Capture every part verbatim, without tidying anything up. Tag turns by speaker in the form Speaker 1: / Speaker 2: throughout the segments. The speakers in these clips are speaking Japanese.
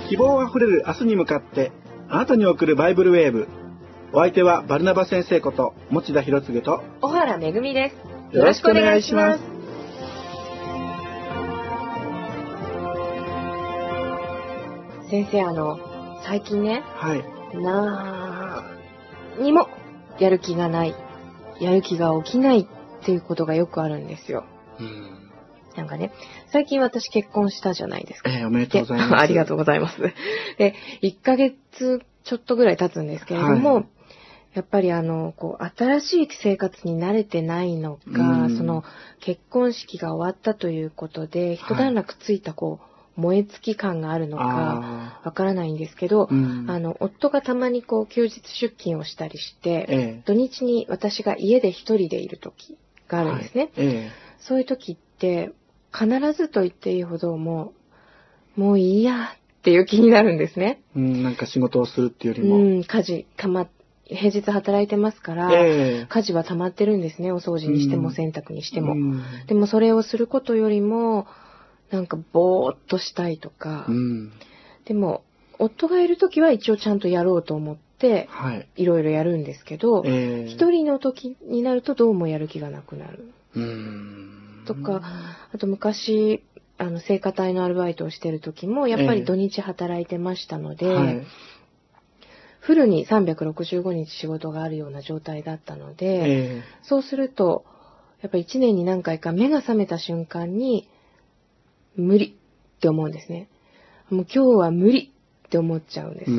Speaker 1: 希望あふれる明日に向かってあなたに送るバイブルウェーブ。お相手はバルナバ先生こと持田博嗣と
Speaker 2: 小原めぐみです。
Speaker 1: よろしくお願いします。
Speaker 2: 先生、あの最近ね、
Speaker 1: はい、
Speaker 2: なーにもやる気がない、やる気が起きないっていうことがよくあるんですよ。
Speaker 1: うん、
Speaker 2: なんかね、最近私結婚したじゃないですか。
Speaker 1: えー、おめでとうございます。
Speaker 2: ありがとうございます。で、いっかげつちょっとぐらい経つんですけれども、はい、やっぱりあのこう新しい生活に慣れてないのか、その結婚式が終わったということで一段落ついたこう、はい、燃え尽き感があるのかわからないんですけど、あの夫がたまにこう休日出勤をしたりして、ええ、土日に私が家で一人でいる時があるんですね。はい、ええ、そういう時って必ずと言っていいほどもうもういいやっていう気になるんですね。
Speaker 1: うん、なんか仕事をするっていうよりも、
Speaker 2: うん、家事たま平日働いてますから、えー、家事は溜まってるんですね。お掃除にしても洗濯にしても、うん、でもそれをすることよりもなんかぼーっとしたいとか、うん、でも夫がいるときは一応ちゃんとやろうと思って、はい、いろいろやるんですけど、えー、一人の時になるとどうもやる気がなくなる、うん、とか、あと昔あの聖歌隊のアルバイトをしてる時もやっぱり土日働いてましたので、えーはい、フルにさんびゃくろくじゅうごにち仕事があるような状態だったので、えー、そうするとやっぱりいちねんに何回か目が覚めた瞬間に無理って思うんですね。もう今日は無理って思っちゃうんです。うん、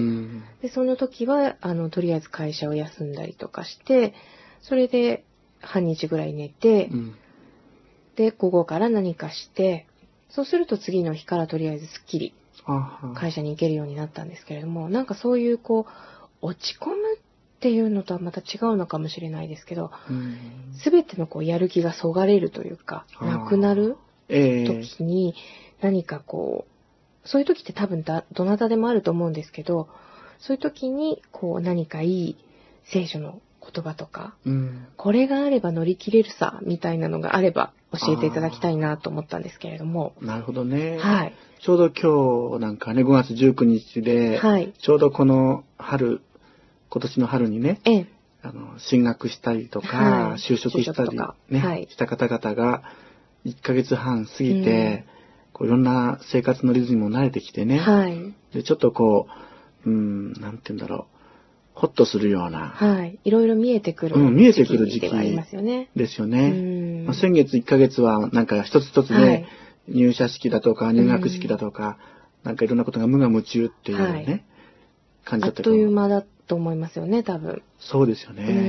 Speaker 2: でその時はあのとりあえず会社を休んだりとかして、それで半日ぐらい寝て、うん、で午後から何かして、そうすると次の日からとりあえずすっきり会社に行けるようになったんですけれども、なんかそういうこう落ち込むっていうのとはまた違うのかもしれないですけど、すべてのこうやる気がそがれるというかなくなる時に何かこう、そういう時って多分だどなたでもあると思うんですけど、そういう時にこう何かいい聖書の言葉とか、うん、これがあれば乗り切れるさみたいなのがあれば教えていただきたいなと思ったんですけれども。
Speaker 1: なるほどね。
Speaker 2: はい。
Speaker 1: ちょうど今日なんかねごがつじゅうくにちで、はい、ちょうどこの春今年の春にね、ええ、あの進学したりとか、はい、就職したりね、はい、した方々がいっかげつはん過ぎて、うん、こういろんな生活のリズムも慣れてきてね、はい、でちょっとこう、うん、なんて言うんだろう、ホッとするような、
Speaker 2: はい、いろいろ見えてくる、
Speaker 1: うん、見えてくる時期
Speaker 2: ではありますよね。
Speaker 1: ですよね。うん、まあ、先月いっかげつはなんか一つ一つで、はい、入社式だとか入学式だとか、うん、なんかいろんなことが無我夢中っていうね、はい、感じだったけど、
Speaker 2: あっという間だと思いますよね、多分。
Speaker 1: そうですよね。うん、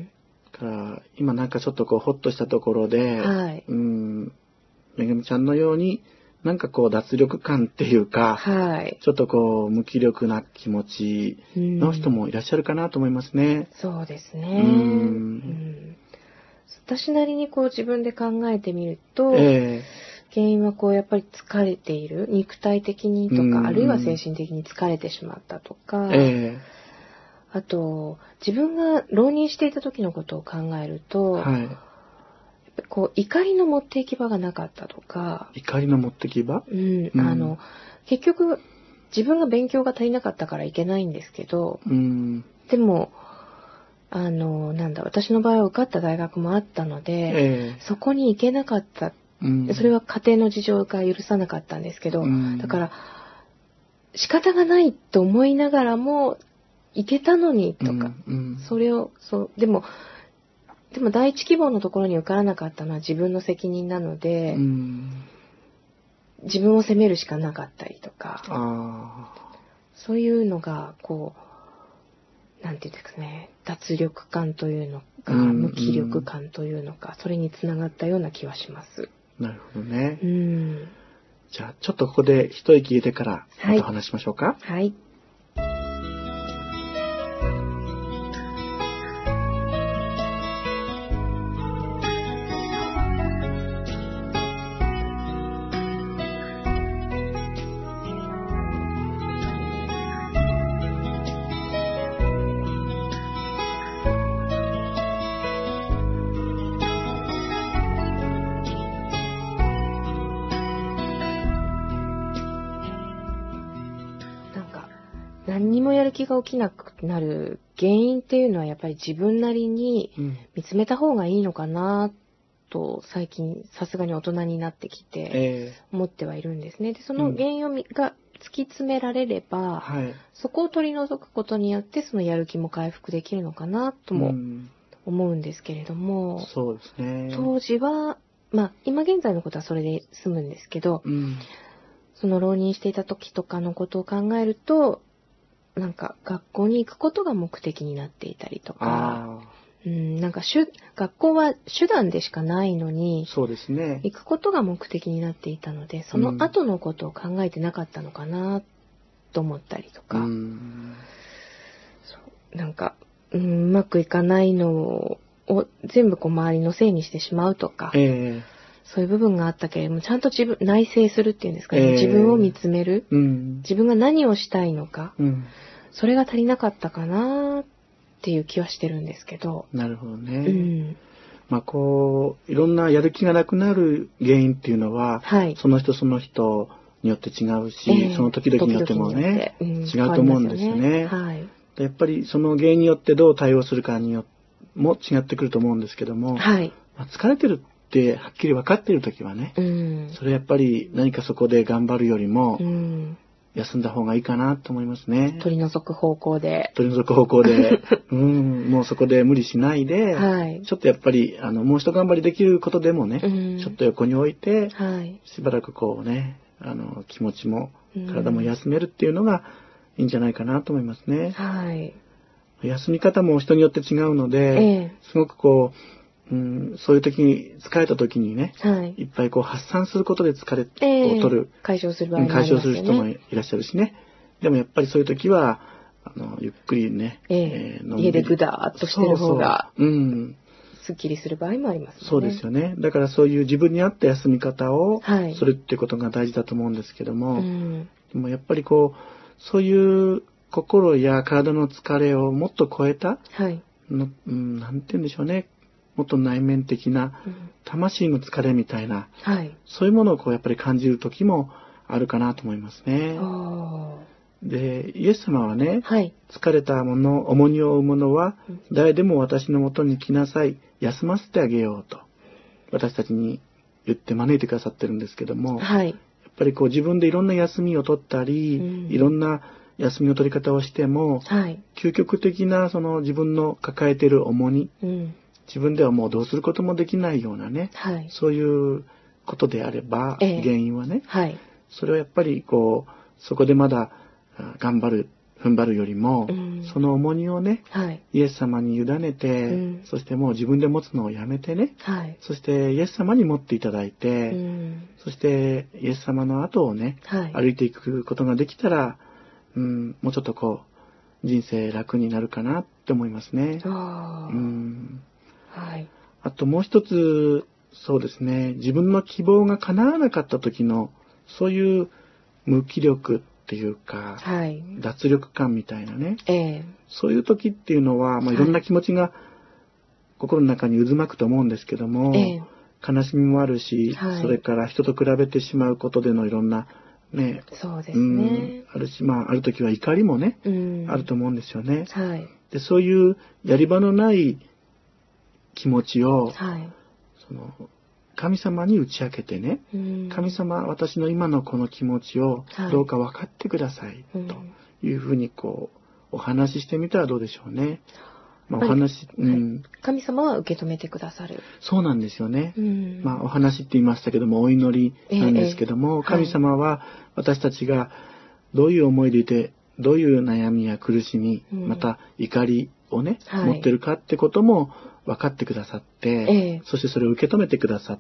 Speaker 1: だから今なんかちょっとこうホッとしたところで、はい、うん、めぐみちゃんのようになんかこう脱力感っていうか、はい、ちょっとこう無気力な気持ちの人もいらっしゃるかなと思いますね。
Speaker 2: うん、そうですね。うん、うん、私なりにこう自分で考えてみると、えー、原因はこうやっぱり疲れている、肉体的にとか、うん、あるいは精神的に疲れてしまったとか、えー、あと自分が浪人していた時のことを考えると、はい、こう怒りの持っていき場がなかったとか。
Speaker 1: 怒りの持ってき場、
Speaker 2: うんうん、あの結局自分が勉強が足りなかったからいけないんですけど、うん、でもあのなんだ私の場合は受かった大学もあったので、えー、そこに行けなかった、うん、それは家庭の事情が許さなかったんですけど、うん、だから仕方がないと思いながらも行けたのにとか、うんうん、それをそうでもでも第一希望のところに受からなかったのは自分の責任なので、うん、自分を責めるしかなかったりとか、あ、そういうのがこうなんていうんですかね、脱力感というのか、うん、無気力感というのか、それにつながったような気はします。
Speaker 1: なるほどね。うん、じゃあちょっとここで一息入れてからまた話しましょうか。
Speaker 2: はい。はい。な何にもやる気が起きなくなる原因っていうのはやっぱり自分なりに見つめた方がいいのかなと最近さすがに大人になってきて思ってはいるんですね。でその原因をみ、うん、が突き詰められれば、はい、そこを取り除くことによってそのやる気も回復できるのかなとも思うんですけれども、
Speaker 1: うん、そうですね。
Speaker 2: 当時はまあ今現在のことはそれで済むんですけど、うん、その浪人していた時とかのことを考えるとなんか学校に行くことが目的になっていたりとか、うん、なんか学校は手段でしかないのに、
Speaker 1: そうですね。
Speaker 2: 行くことが目的になっていたので、その後のことを考えてなかったのかなと思ったりとか、うん、そうなんか、うん、うまくいかないのを全部こう周りのせいにしてしまうとか、えー、そういう部分があったけれども、ちゃんと自分内省するっていうんですかね、えー、自分を見つめる、うん、自分が何をしたいのか、うん、それが足りなかったかなっていう気はしてるんですけど。
Speaker 1: なるほどね。うん、まあこういろんなやる気がなくなる原因っていうのは、はい、その人その人によって違うし、えー、その時々によってもね、うん、違うと思うんですよね。はい、やっぱりその原因によってどう対応するかによっても違ってくると思うんですけども、はい、まあ、疲れてるってはっきり分かっている時はね、うん、それやっぱり何かそこで頑張るよりも、うん休んだ方がいいかなと思いますね。
Speaker 2: 取り除く方向で。
Speaker 1: 取り除く方向で。うん、もうそこで無理しないで、はい、ちょっとやっぱり、あの、もう一頑張りできることでもね、うん、ちょっと横に置いて、はい、しばらくこうね、あの、気持ちも、体も休めるっていうのがいいんじゃないかなと思いますね。はい、休み方も人によって違うので、ええ、すごくこう、うん、そういう時に疲れた時にね、はい、いっぱいこう発散することで疲れを取る、
Speaker 2: えー、解消する場合もありますよね。
Speaker 1: 解消する人もいらっしゃるしね。でもやっぱりそういう時はあのゆっくりね、
Speaker 2: えーえー、家でぐだーっとしてる方がそうそう、うん、すっきりする場合もありますよね。
Speaker 1: そうですよね。だからそういう自分に合った休み方をするっていうことが大事だと思うんですけども、はい、でもやっぱりこうそういう心や体の疲れをもっと超えた、はいのうん、なんて言うんでしょうね。もっと内面的な魂の疲れみたいな、うん、そういうものをこうやっぱり感じる時もあるかなと思いますね。で、イエス様はね、はい、疲れたもの、重荷を負うものは、うん、誰でも私のもとに来なさい、休ませてあげようと、私たちに言って招いてくださってるんですけども、はい、やっぱりこう自分でいろんな休みを取ったり、うん、いろんな休みの取り方をしても、はい、究極的なその自分の抱えている重荷、うん自分ではもうどうすることもできないようなね、はい、そういうことであれば、えー、原因はね、はい、それはやっぱりこうそこでまだ頑張る踏ん張るよりも、うん、その重荷をね、はい、イエス様に委ねて、うん、そしてもう自分で持つのをやめてね、はい、そしてイエス様に持っていただいて、うん、そしてイエス様の後をね、はい、歩いていくことができたら、うん、もうちょっとこう人生楽になるかなって思いますね。あうんはい、あともう一つそうですね自分の希望が叶わなかった時のそういう無気力っていうか、はい、脱力感みたいなね、えー、そういう時っていうのは、まあ、いろんな気持ちが心の中に渦巻くと思うんですけども、えー、悲しみもあるし、はい、それから人と比べてしまうことでのいろんなね、
Speaker 2: そうですね、
Speaker 1: あるし、まあ、ある時は怒りもね、うん、あると思うんですよね、はい、でそういうやり場のない気持ちを、はい、その神様に打ち明けてね、うん、神様私の今のこの気持ちをどうか分かってください、はい、というふうにこうお話ししてみたらどうでしょうね。まあ、お話、
Speaker 2: うんはい、神様は受け止めてくださる。
Speaker 1: そうなんですよね。うん、まあ、お話って言いましたけどもお祈りなんですけども、えー、神様は私たちがどういう思いでいてどういう悩みや苦しみ、うん、また怒りをね、はい、持ってるかってことも分かってくださって、ええ、そしてそれを受け止めてくださって、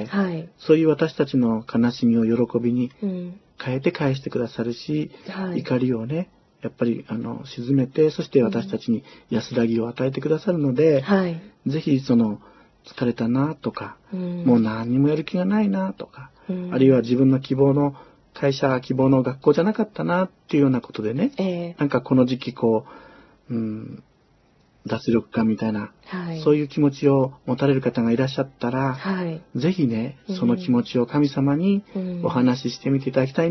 Speaker 1: はい、そういう私たちの悲しみを喜びに変えて返してくださるし、うん、怒りをねやっぱりあの沈めてそして私たちに安らぎを与えてくださるので、はい、ぜひその疲れたなとか、うん、もう何にもやる気がないなとか、うん、あるいは自分の希望の会社希望の学校じゃなかったなっていうようなことでね、ええ、なんかこの時期こう、うん脱力感みたいな、はい、そういう気持ちを持たれる方がいらっしゃったら、はい、ぜひねその気持ちを神様にお話ししてみていただきたいなっ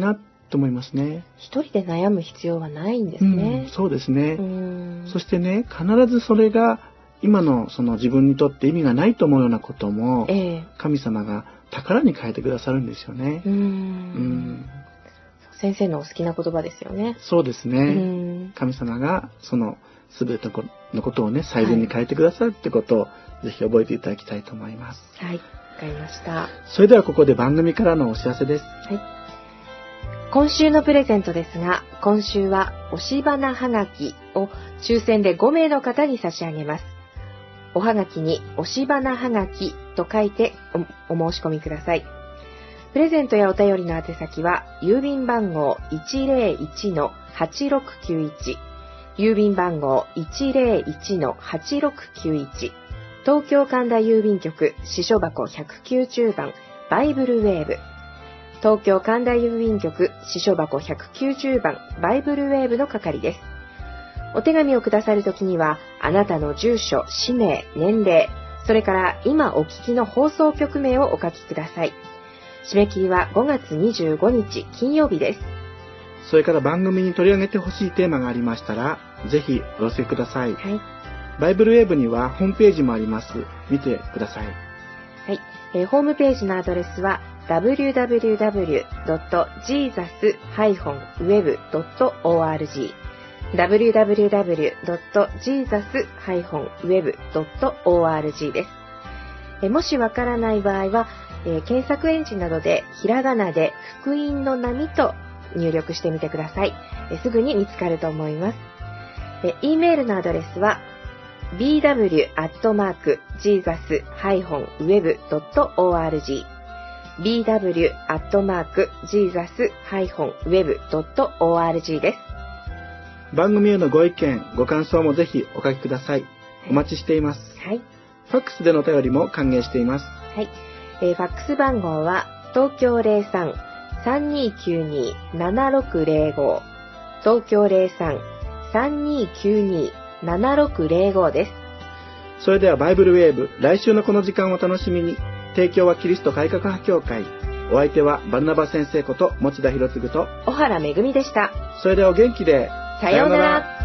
Speaker 1: と思いますね。
Speaker 2: 一人で悩む必要はないんですね。
Speaker 1: うん、そうですね。そしてね、必ずそれが今のその自分にとって意味がないと思うようなことも、えー、神様が宝に変えてくださるんですよね。うんうん
Speaker 2: 先生のお好きな言葉ですよね。
Speaker 1: そうですね。神様がその全てのことをね、最善に変えてくださるってことを、はい、ぜひ覚えていただきたいと思います。
Speaker 2: はい、わかりました。
Speaker 1: それではここで番組からのお知らせです。はい。
Speaker 2: 今週のプレゼントですが、今週は押し花はがきを抽選でごめいの方に差し上げます。おはがきに押し花はがきと書いて お, お申し込みください。プレゼントやお便りの宛先は郵便番号 いちぜろいちのはちろくきゅういち 郵便番号 いちぜろいちのはちろくきゅういち東京神田郵便局支所箱ひゃくきゅうじゅうばんバイブルウェーブ東京神田郵便局支所箱ひゃくきゅうじゅうばんバイブルウェーブの係です。お手紙をくださるときにはあなたの住所、氏名、年齢、それから今お聞きの放送局名をお書きください。締め切りはごがつにじゅうごにち金曜日です。
Speaker 1: それから番組に取り上げてほしいテーマがありましたらぜひお寄せください。はい、バイブルウェーブにはホームページもあります。見てください。
Speaker 2: はい、えー、ホームページのアドレスは ダブリューダブリューダブリュードットジーザスダッシュウェブドットオーアールジー ダブリューダブリューダブリュードットジーザスダッシュウェブドットオーアールジー です。えー、もしわからない場合はえー、検索エンジンなどでひらがなで福音の波と入力してみてください。えー、すぐに見つかると思います。えー、E メールのアドレスは ビーダブリュー アットマーク ジーザス ダッシュウェブ ドット オーアールジー ビーダブリュー アットマーク ジーザス ダッシュウェブ ドット オーアールジー です。
Speaker 1: 番組へのご意見、ご感想もぜひお書きください。お待ちしています。はい。ファックスでのお便りも歓迎しています。
Speaker 2: はい。えー、ファックス番号は東京 ゼロさん さんにーきゅうにー ななろくゼロご 東京 ゼロさん さんにーきゅうにー ななろくゼロごです。
Speaker 1: それではバイブルウェーブ、来週のこの時間をお楽しみに。提供はキリスト改革派協会。お相手はバルナバ先生こと持田博次と
Speaker 2: 小原めぐみでした。
Speaker 1: それではお元気で。
Speaker 2: さようなら。